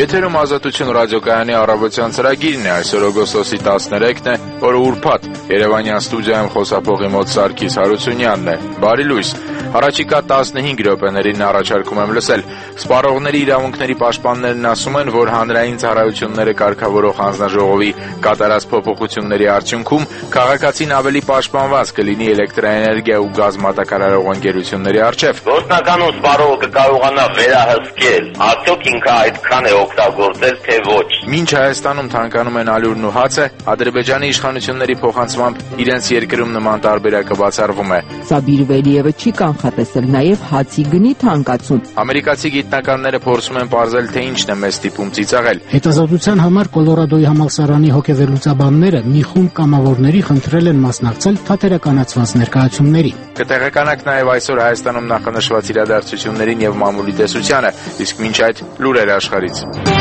Եթերում Ազատություն ռադիոկայանի առավոտյան ծրագիրն է, այսօր օգոստոսի 13-ն է, օրը ուրբաթ, Երևանյան ստուդիայում խոսափողի մոտ Սարգիս Հարությունյանն է, բարի լույս, առաջիկա 15 րոպեներին առաջարկում եմ լսել, սպառողների իրավունքների պաշտպաններն ասում են, որ հանրային ծառայությունները կարգավորող հանձնաժողովի կատարած փոփոխությունների արդյունքում քաղաքացին ավելի պաշտպանված կլինի էլեկտրաէներգիա ու գազ մատակարարող ընկերությունների առջև։ Գործնականում սպառողը կկարողանա վերահսկել, արդյոք ինքը այդքան է օգտագործել, թե ոչ։ Մինչ Հայաստանում թանկանում են ալյուրն ու հացը, Ադրբեջանի իշխանությունների փոխանցմամբ իրենց երկրում նման տարբերակը բացառվում է։ Սաբիր Վելիևը չի կանխատեսել նաև հացի գնի թանկացում։ Ամերիկացի գիտնականները փորձում են պարզել, թե ինչն է մեզ ստիպում ծիծաղել։ Հետազոտության համար Կոլորադոյի համալսարանի հոգեվերլուծաբանները մի խումբ կամավորների խնդրել են մասնակցել թատերականացված ներկայացումների։ Կտեղեկանանք նաև այսօր Հայաստանում նախանշված իրադարձություններին եւ մամուլի տեսությանը, իսկ մինչ այդ լուրեր աշխարհից։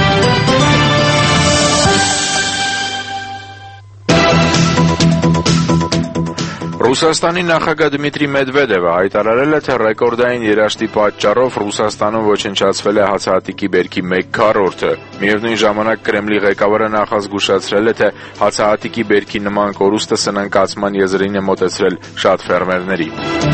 Ռուսաստանի նախագահ Դմիտրի Մեդվեդևը հայտարարել է, թե ռեկորդային երաշտի պատճառով Ռուսաստանում ոչնչացվել է հացահատիկի բերքի 1/4-ը։ Միևնույն ժամանակ Կրեմլի ղեկավարը նախազգուշացրել է, թե հացահատիկի բերքի նման կորուստը սնանկացման եզրին է մոտեցրել շատ ֆերմերների։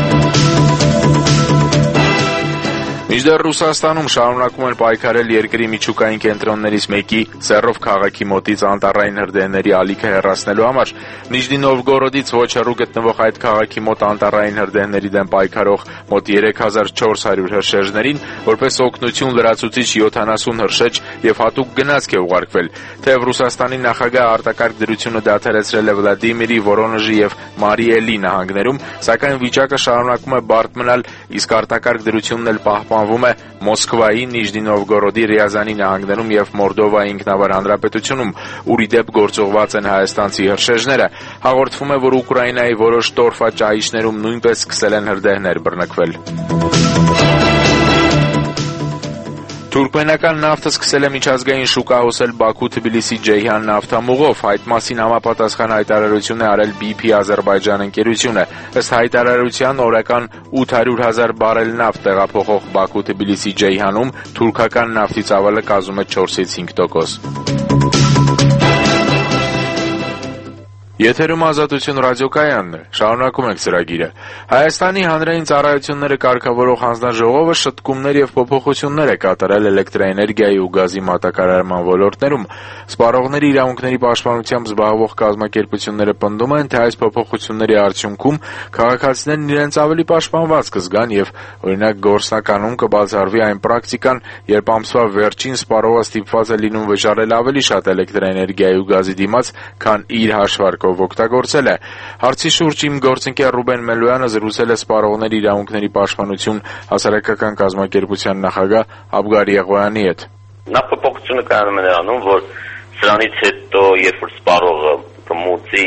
Մինչդեռ Ռուսաստանում շարունակում են պայքարել երկրի միջուկային կենտրոններից մեկի Սեռով քաղաքի մոտից անտառային հրդեհների ալիքը հեռացնելու համար։ Նիժնի Նովգորոդից ոչ հեռու գտնվող այդ քաղաքի մոտ անտառային հրդեհների դեմ պայքարող մոտ 3400 հրշեջներին որպես օգնություն լրացուցիչ 70 հրշեջ եւ հատուկ գնացք է ուղարկվել։ Թեև Ռուսաստանի նախագահը արտակարգ դրությունը դադարեցրել է Վլադիմիրի, Վորոնեժի եւ Մարիելի նահանգներում, սակայն վիճակը շարունակում է բարդ մնալ, իսկ արտակարգ դրությունն էլ պահպանվում է Մոսկվայի, Նիժնի Նովգորոդի, Ռիազանի նահանգներում եւ Մորդովայի ինքնավար հանրապետությունում, ուր ի դեպ գործողված են հայաստանցի հրշեջները։ Հաղորդվում է, որ Ուկրաինայի որոշ տորֆաճահիճներում նույնպես սկսել են հրդեհներ բռնկվել։ Թուրքմենական նավթը սկսել է միջազգային շուկա հոսել Բաքու-Թբիլիսի Ջեյհան նավթամուղով, այդ մասին համապատասխան հայտարարություն է արել BP Ադրբեջան ընկերությունը։ Ըստ հայտարարության օրական 800,000 բարել նավթ տեղափոխող Բաքու-Թբիլիսի Ջեյհանում թուրքական նավթի ծավալը կազմում է 4-ից 5%։ Եթերում Ազատություն ռադիոկայանն է, շարունակում ենք ծրագիրը։ Հայաստանի հանրային ծառայությունները կարգավորող հանձնաժողովը շտկումներ եւ փոփոխություններ է կատարել էլեկտրաէներգիայի ու գազի մատակարարման ոլորտներում։ Սպառողների իրավունքների պաշտպանությամբ զբաղվող կազմակերպությունները պնդում են, թե այս փոփոխությունների արդյունքում քաղաքացիներն իրենց ավելի պաշտպանված կզգան եւ, օրինակ, գործնականում կբացառվի այն պրակտիկան, երբ ամսվա վերջին սպառողը ստիպված է լինում վճարել ավելի շատ էլեկտրաէներգիայի ու գազի դիմաց, քան իր հաշվարկով օգտագործել է։ Հարցի շուրջ իմ գործընկեր Ռուբեն Մելոյանը զրուցել է սպառողների իրավունքների պաշտպանություն հասարակական կազմակերպության նախագահ Աբգար Եղոյանի հետ։ Նախ փոփոխությունը կայանում է նրանում, որ սրանից հետո, երբ որ սպառողը կմուծի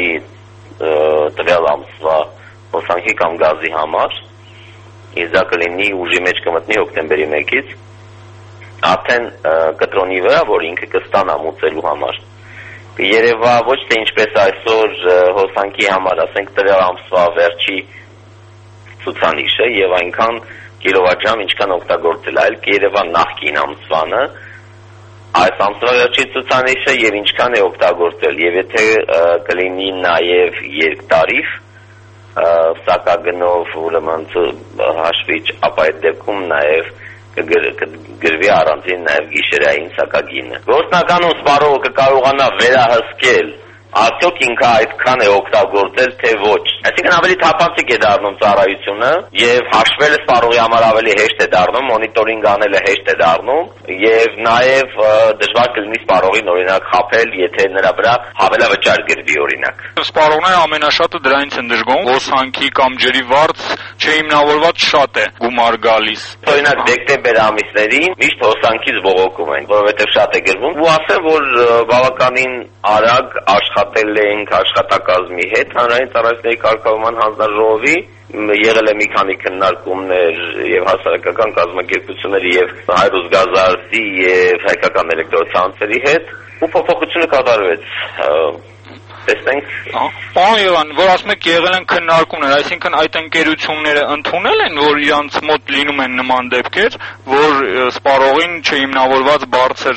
տվյալ ամսվա հոսանքի կամ գազի համար, իսկ դա կլինի ուժի մեջ կմտնի հոկտեմբերի 1-ից, արդեն կտրոնի վրա, որ ինքը կստանա մուծելու համար, երևա ոչ թե ինչպես այսօր հոսանքի համար, ասենք տվյալ ամսվա վերջի ցուցանիշը եւ այնքան կիլովատժամ ինչքան օգտագործել, այլ կերևա նախկին ամսվանը այս ամսվա վերջի ցուցանիշը եւ ինչքան է օգտագործել, եւ եթե կլինի նաեւ երկտարիվ սակագնով ուրեմն հաշվիչ, ապա այդ դեպքում նաեւ կգրվի առանձին նաև գիշերային սակագինը։ Գործնականում սպառողը կկարողանա վերահսկել, արդյոք ինքը այդքան է օգտագործել, թե ոչ։ Այսինքն ավելի թափանցիկ է դառնում ծառայությունը եւ հաշվելը սպառողի համար ավելի հեշտ է դառնում, մոնիտորինգ անելը հեշտ է դառնում եւ նաեւ դժվար կլինի սպառողին օրինակ խաբել, եթե նրա վրա հավելավճար գրվի օրինակ։ Սպառողները ամենաշատը դրանից են դժգոհում, հոսանքի կամ ջրի վարձ չհիմնավորված շատ է գումար գալիս։ Օրինակ դեկտեմբեր ամիսներին միշտ հոսանքից բողոքում են, որովհետեւ շատ է գրվում։ Ու ասեմ, որ բավականին արագ աշխատել ենք աշխատակազմի հետ, հանրային ծառայությունների կարգավորման հանձնաժողովի եղել է մի քանի քննարկումներ եւ հասարակական կազմակերպությունների եւ Հայրուսգազարսի եւ հայկական էլեկտրոցանցերի հետ ու փոփոխությունը կատարվեց։ Տեսնենք։ Պարոն Եղան, որ ասում եք եղել են քննարկումներ, այսինքն այդ ընկերությունները ընդունել են, որ իրանց մոտ լինում են նման դեպքեր, որ սպառողին չհիմնավորված բարձր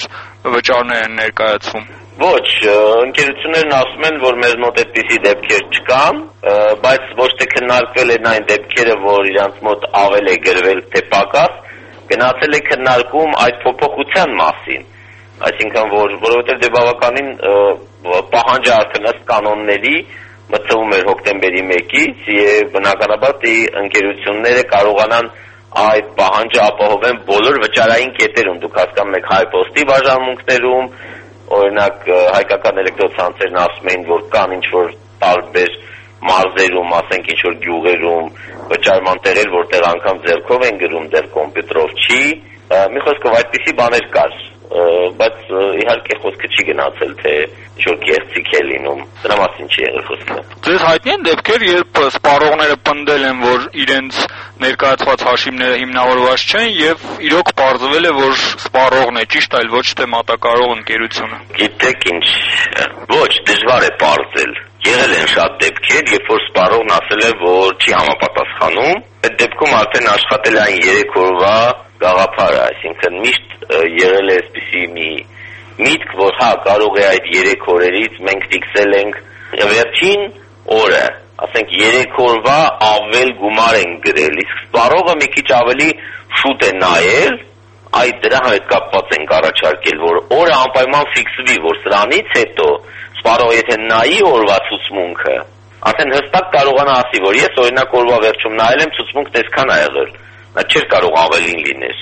վճարներ են ներկայացվում։ Ոչ, ընկերություններն ասում են, որ մեր մոտ այդպիսի դեպքեր չկան, բայց ոչ թե քննարկվել են այն դեպքերը, որ իրանց մոտ ավել է գրվել թե պակաս, գնացել է քննարկում այդ փոփոխության մասին, այսինքն որովհետև դե բավականին պահանջը արդեն ըստ կանոնների մտցվում էր հոկտեմբերի 1-ից եւ բնականաբար դե ընկերությունները կարողանան այդ պահանջը ապահովեն բոլոր վճարային կետերում, դուք հասկանում եք հայպոստի բաժանմունքներում, օրինակ հայկական էլեկտրոցանցերն ասում էին, որ կան ինչ-որ տարբեր մարզերում, ասենք ինչ-որ գյուղերում վճարման տեղեր, որտեղ անգամ ձեռքով են գրում, դեռ կոմպյուտերով չի, մի խոսքով այդպիսի բաներ կար, բայց իհարկե խոսքը չի գնացել, թե ինչ-որ գեղեցիկ է լինում, դրա մասին չի եղել խոսքը։ Ձեզ հայտնի են դեպքեր, երբ սպառողները պնդել են, որ իրենց ներկայացված հաշիվները հիմնավորված չեն եւ իրոք պարզվել է, որ սպառողն է, ճիշտ, այլ ոչ թե մատակարարող ընկերությունը։ Գիտեք ինչ, ոչ, դժվար է պարզել։ Եղել են շատ դեպքեր, երբ որ սպառողն ասել է, որ չի համապատասխանում, այդ դեպքում արդեն աշխատել է այն 3 օրվա գաղափարը, այսինքն միշտ եղել է այսպիսի մի միտք, որ հա կարող է այդ 3 օրերից մենք ֆիքսել ենք վերջին օրը, ասենք 3 օրվա ավել գումար են գրել, իսկ սպառողը մի քիչ ավելի շուտ է նայել, այդ դրա հետ կապված ենք առաջարկել, որ օրը անպայման ֆիքսվի, որ սրանից հետո սպառողը եթե նայի օրվա ցուցմունքը, արդեն հստակ կարողանա ասի, որ ես օրինակ օրվա վերջում նայել եմ, ցուցմունքն այսքան է եղել, նա չէր կարող ավելին լիներ։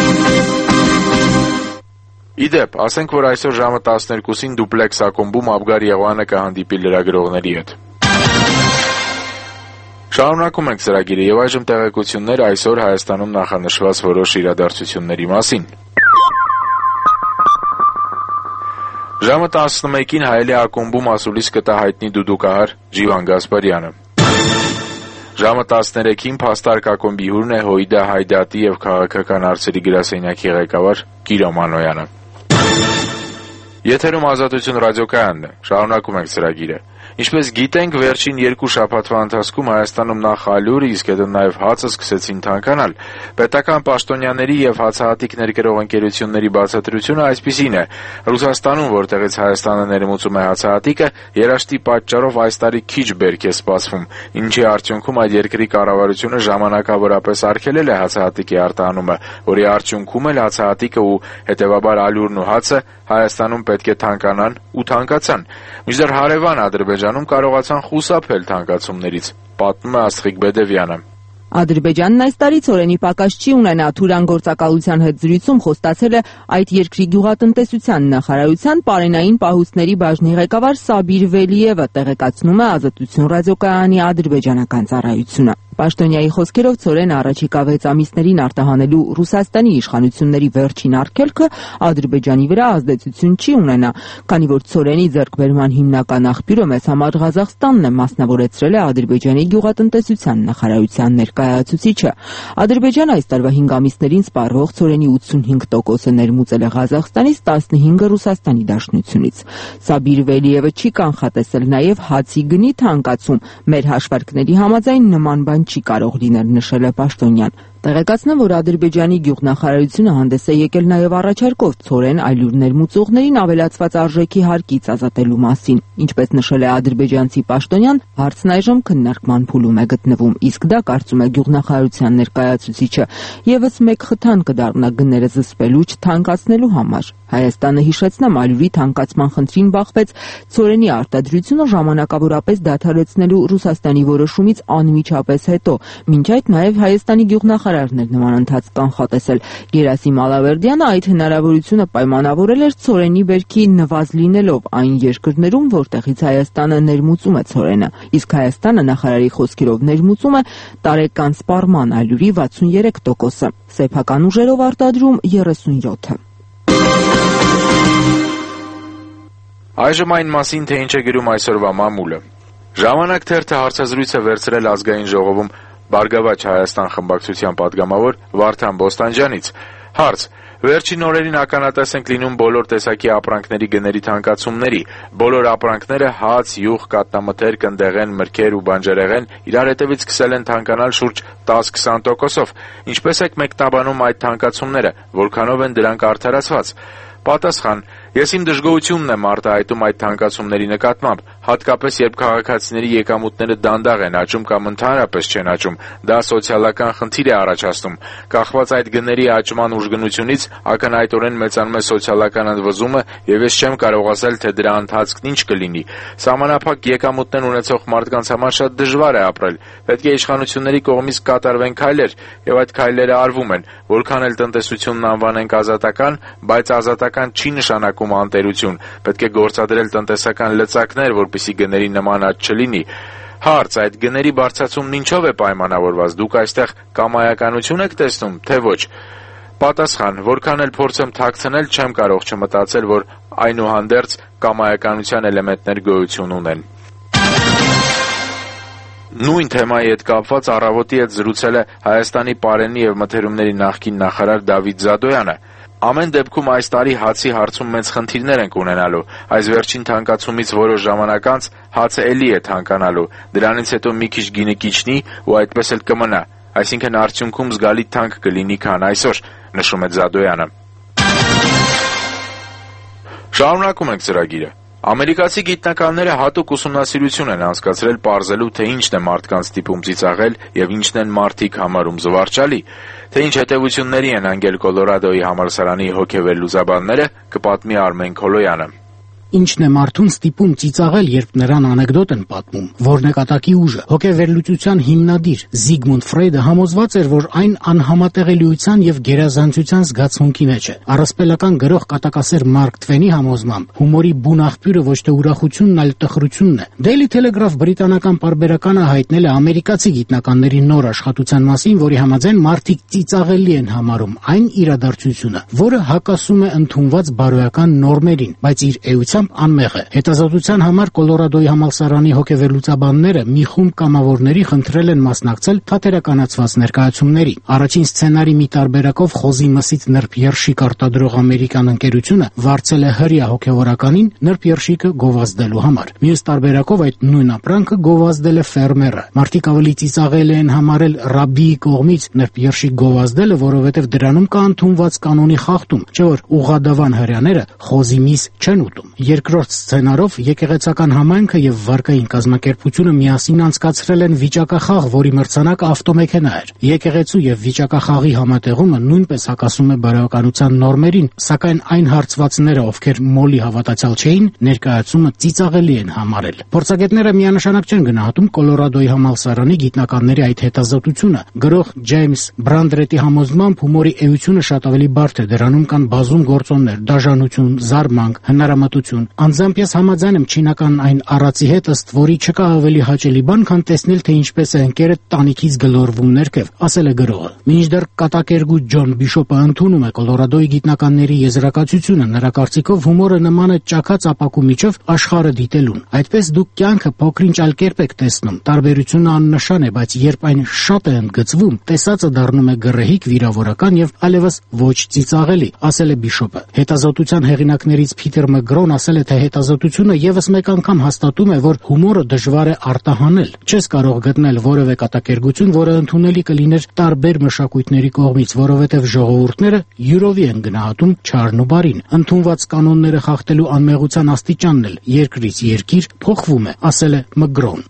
Իդեպ, ասենք, որ այսօր ժամը 12-ին դուպլեքս ակումբում Աբգար Եղոյանը կհանդիպի լրագրողների հետ։ Շարունակում ենք ծրագիրը եւ այժմ տեղեկություններ այսօր Հայաստանում նախանշված որոշ իրադարձությունների մասին։ Ժամը 11-ին Հայելի ակումբում ասուլիս կտա հայտնի դուդուկահար Ջիվան Գասպարյանը։ Ժամը 13-ին Փաստարկ ակումբի հյուրն է Հոյդա Հայդատի եւ քաղաքական հարցերի գրասենյակի ղեկավար Կիրո Մանոյանը։ Եթերում Ազատություն ռադիոկայանն է։ Շարունակում ենք ծրագիրը։ Ինչպես գիտենք, վերջին 2 շաբաթվա ընթացքում Հայաստանում նախ ալյուրը, իսկ հետո նաև հացը սկսեցին թանկանալ։ Պետական պաշտոնյաների եւ հացահատիկներ կրող ընկերությունների բացատրությունը այսպիսին է. Ռուսաստանում, որտեղից Հայաստանը ներմուծում է հացահատիկը, երաշտի պատճառով այս տարի քիչ բերք է սպասվում, ինչի արդյունքում այդ երկրի կառավարությունը ժամանակավորապես արգելել է հացահատիկի արտահանումը, որի արդյունքում էլ հացահատիկը ու հետեւաբար ալյուրն ու հացը Հայաստանում պետք է թանկանան ու թանկացան։ Մինչդեռ հարևան Ադրբեջանում կարողացան խուսափել թանկացումներից, պատմում է Աստղիկ Բեդևյանը։ Ադրբեջանն այս տարի ցորենի պակաս չի ունենա, Թուրան գործակալության հետ զրույցում խոստացել է այդ երկրի գյուղատնտեսության նախարարության պարենային պահուստների բաժնի ղեկավար Սաբիր Վելիևը, տեղեկացնում է Ազատություն ռադիոկայանի ադրբեջանական ծառայությունը։ Պաշտոնյայի խոսքերով ցորենը առաջիկա 6 ամիսներին արտահանելու Ռուսաստանի իշխանությունների վերջին արգելքը Ադրբեջանի վրա ազդեցություն չի ունենա, քանի որ ցորենի ձեռքբերման հիմնական աղբյուրը մեծ համար Ղազախստանն է, մասնավորեցրել է Ադրբեջանի գյուղատնտեսության նախարարության ներկայացուցիչը։ Ադրբեջանը այս տարվա 5 ամիսներին սպառվող ցորենի 85%-ը ներմուծել է Ղազախստանից, 15-ը Ռուսաստանի Դաշնությունից։ Սաբիր Վելիևը չի կանխատեսել նաև հացի գնի թանկացում։ Մեր հաշվարկների համաձայն նման բան չի կարող լինել, նշել է պաշտոնյան։ Տեղեկացնեմ, որ Ադրբեջանի գյուղնախարարությունը հանդես է եկել նաև առաջարկով ցորեն ալյուր ներմուծողներին ավելացված արժեքի հարկից ազատելու մասին։ Ինչպես նշել է ադրբեջանցի պաշտոնյան, հարցն այժմ քննարկման փուլում է գտնվում, իսկ դա, կարծում է գյուղնախարարության ներկայացուցիչը, եւս մեկ խթան կդառնա գները զսպելու, չթանկացնելու համար։ Հայաստանը, հիշեցնեմ, ալյուրի թանկացման խնդրին բախվեց ցորենի արտադրությունը ժամանակավորապես դադարեցնելու Ռուսաստանի որոշումից անմիջապես հետո։ Մինչ այդ նաև Հայաստանի գյուղնախարարն էր նման ընթաց կանխատեսել։ Գերասիմ Ալավերդյանը այդ հնարավորությունը պայմանավորել էր ցորենի բերքի նվազ լինելով այն երկրներում, որտեղից Հայաստանը ներմուծում է ցորենը, իսկ Հայաստանը նախարարի խոսքերով ներմուծում է տարեկան սպառման ալյուրի 63%-ը, սեփական ուժերով արտադրում 37%-ը։ Այժմ այն մասին, թե ինչ է գրում այսօրվա մամուլը։ Ժամանակ թերթը հարցազրույց է վերցրել ազգային ժողովում Բարգավաճ Հայաստան խմբակցության պատգամավոր Վարդան Բոստանջյանից։ Հարց. Վերջին օրերին ականատես ենք լինում բոլոր տեսակի ապրանքների գների թանկացումների։ Բոլոր ապրանքները հաց, յուղ, կատնամթերք, ընդեղեն, մրգեր ու բանջարեղեն իրար հետևից սկսել են թանկանալ շուրջ 10-20%-ով։ Ինչպես եք մեկնաբանում այդ թանկացումները, որքանով են դրանք արդարացված։ Պատասխան. Ես իմ դժգոհությունն եմ արտահայտում այդ թանկացումների նկատմամբ, հատկապես երբ քաղաքացիների եկամուտները դանդաղ են աճում կամ ընդհանրապես չեն աճում, դա սոցիալական խնդիր է առաջացնում։ Կախված այդ գների աճման ուժգնությունից ակնհայտորեն մեծանում է սոցիալական ընդվզումը, եւ ես չեմ կարող ասել, թե դրա ընթացքն ինչ կլինի։ Սահմանափակ եկամուտներ ունեցող մարդկանց համար շատ դժվար է ապրել։ Պետք է իշխանությունների կողմից կատարվեն քայլեր, եւ այդ քայլերը արվում են, որքան էլ տնտեսությունն անվանենք ազատական, բայց ազատական չի նշանակում անտերություն, պետք է գործադրել տնտեսական լծակներ, որպեսզի գների նման աճ չլինի։ Հարց. այդ գների բարձրացումն ինչով է պայմանավորված, դուք այստեղ կամայականություն եք տեսնում, թե ոչ։ Պատասխան. որքան էլ փորձեմ թաքցնել, չեմ կարող չմտածել, որ այնուհանդերձ կամայականության էլեմենտներ գոյություն ունեն։ Նույն թեմայի հետ կապված առավոտի հետ զրուցել է Հայաստանի պարենի եւ մթերումների նախկին նախարար Դավիթ Զադոյանը։ Ամեն դեպքում այս տարի հացի հարցում մեծ խնդիրներ ենք ունենալու։ Այս վերջին թանկացումից որոշ ժամանակ անց հացը էլի է թանկանալու։ Դրանից հետո մի քիչ գինը կիջնի ու այդպես էլ կմնա։ Այսինքն արդյունքում զգալի թանկ կլինի, քան այսօր, նշում է Զադոյանը։ Շարունակում ենք ծրագիրը։ Ամերիկացի գիտնականները հատուկ ուսումնասիրություն են անցկացրել պարզելու, թե ինչն է մարդկանց ստիպում ծիծաղել եւ ինչն են մարդիկ համարում զվարճալի, թե ինչ հետևությունների են անգել Կոլորադոյի համալսարանի հոգեվերլուծաբանները, կպատմի Արմեն Քոլոյանը։ Ինչն է մարդուն ստիպում ծիծաղել, երբ նրան անեկդոտ են պատմում, որն է կատակի ուժը։ Հոգեվերլուծության հիմնադիր Զիգմունդ Ֆրեյդը համոզված էր, որ այն անհամատեղելիության եւ գերազանցության զգացմունքի մեջ է։ Առասպելական գրող կատակասեր Մարկ Տվենի համոզմամբ հումորի բուն աղբյուրը ոչ թե ուրախությունն, այլ տխրությունն է։ Daily Telegraph բրիտանական պարբերականը հայտնել է ամերիկացի գիտնականների նոր աշխատության մասին, որի համաձայն մարդիկ ծիծաղելի են համարում այն իրադարձությունը, որը հակասում է ընդունված բարոյական նորմերին, բայց իր էությամբ անմեղ է։ Հետազոտության համար Կոլորադոյի համալսարանի հոգեվերլուծաբանները մի խումբ կամավորների խնդրել են մասնակցել թատերականացված ներկայացումների։ Առաջին սցենարի մի տարբերակով խոզի մսից նրբ երշիկ արտադրող ամերիկյան ընկերությունը վարձել է հրյա հոգևորականին նրբ երշիկը գովազդելու համար։ Մյուս տարբերակով այդ նույն ապրանքը գովազդել է ֆերմերը։ Մարդիկ ավելի ծիծաղել են համարել ռաբբիի կողմից նրբ երշիկ գովազդելը, որովհետև դրանում կա ընդունված կանոնի խախտում, չէ՞ որ ուղղադավան հրյաները խոզի միս չեն ուտում։ Երկրորդ սցենարով եկեղեցական համայնքը եւ վարկային կազմակերպությունը միասին անցկացրել են վիճակախաղ, որի մրցանակը ավտոմեքենա էր։ Եկեղեցու եւ վիճակախաղի համատեղումը նույնպես հակասում է բարոյականության նորմերին, սակայն այն հարցվածները, ովքեր մոլի հավատացյալ չէին, ներկայացումը ծիծաղելի են համարել։ Փորձագետները միանշանակ չեն գնահատում Կոլորադոյի համալսարանի գիտնականների այդ հետազոտությունը։ Գրող Ջեյմս Բրանդրետի համոզմամբ հումորի էությունը շատ ավելի բարդ է, դրանում կան բազում գործոններ՝ դաժանություն, զարմանք, հնարամտություն։ Անձամբ ես համաձայն եմ չինական այն առածի հետ, ըստ որի չկա ավելի հաճելի բան, քան տեսնել, թե ինչպես է ընկերը տանիքից գլորվում ներքև, ասել է գրողը։ Մինչդեռ կատակերգու Ջոն Բիշոպը ընդունում է Կոլորադոյի գիտնականների եզրակացությունը, նրա կարծիքով հումորը նման է ճաքած ապակու միջով աշխարհը դիտելուն։ Այդպես դուք կյանքը փոքրինչ այլ կերպ եք տեսնում։ Տարբերությունը աննշան է, բայց երբ այն շատ է ընդգծվում, տեսածը դառնում է գռեհիկ, վիրավորական եւ այլևս ոչ ծիծաղելի, ասել է Բիշոպը։ Հետազոտության հեղինակներից Փիթեր Մգրոն ասել է, թե հետազոտությունը եւս մեկ անգամ հաստատում է, որ հումորը դժվար է արտահանել։ Չես կարող գտնել որևէ կատակերգություն, որը ընդունելի կլիներ տարբեր մշակույթների կողմից, որովհետեւ ժողովուրդները յուրովի են գնահատում չարն ու բարին։ Ընդունված կանոնները խախտելու անմեղության աստիճանն էլ երկրից երկիր փոխվում է, ասել է Մգրոն։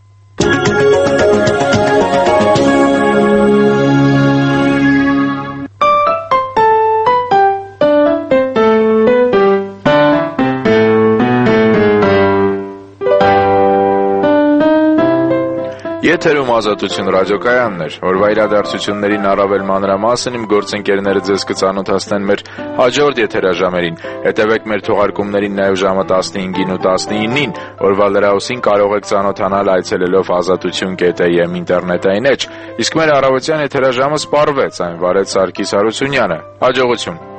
Եթերում Ազատություն ռադիոկայանն էր։ Օրվա իրադարձություններին առավել մանրամասն իմ գործընկերները ձեզ կծանոթացնեն մեր հաջորդ եթերաժամերին։ Հետևեք մեր թողարկումներին նաև ժամը 15-ին ու 19-ին։ Օրվա լրահոսին կարող եք ծանոթանալ այցելելով azatutun.am ինտերնետային էջ։ Իսկ մեր առավոտյան եթերաժամը սպառվեց, այն վարեց Սարգիս Հարությունյանը։ Հաջողություն։